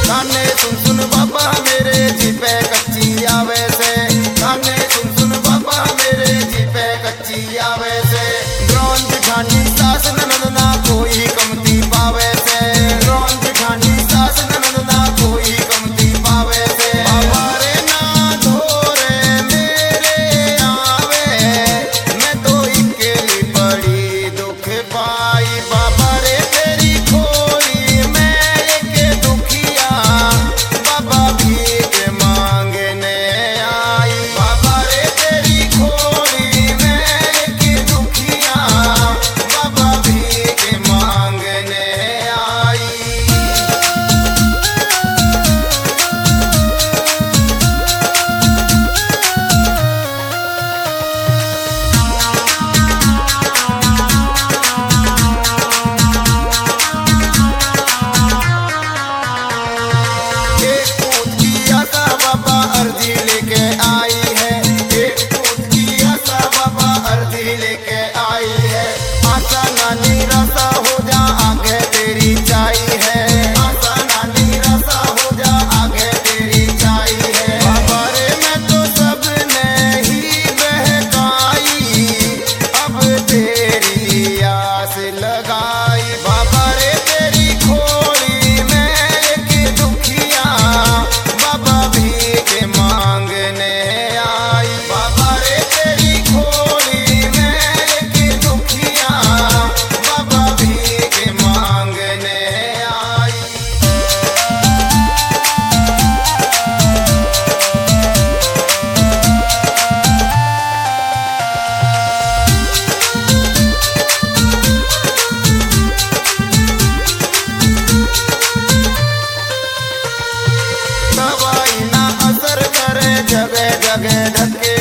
काने सुन सुन बाबा मेरे जी पे कच्ची आवे से, काने सुन सुन बाबा मेरे जी पे कच्ची आवे से। ड्रोन दिखानी सास ननद ना कोई कमती पावे से, ड्रोन दिखानी सास ननद ना कोई कमती पावे से। बाबा रे ना धोरे मेरे आवे, मैं तो इकेली बड़ी दुख पाई। बाबा रे तेरी खोली मैं एक दुखिया, बाबा भीख मांगने आई। बाबा रे तेरी खोली मैं एक दुखिया, बाबा भीख मांगने आई। एक पूत की आशा बाबा अर्जी लेके आई है, एक पूत की आशा बाबा अर्जी लेके आई है। आशा ना निराशा हो जा आगे तेरी चाई है, आशा ना निराशा हो जा आगे तेरी चाई है। बाबा रे मैं तो सबने ही बहकाई, अब तेरी आस लगाई। बाबा रे तेरी खोली मैं एक दुखिया, बाबा भीख मांगने आई। बाबा रे तेरी खोली मैं एक दुखिया, बाबा भीख मांगने आई। दवाई ना असर करे, जगह जगह धक्के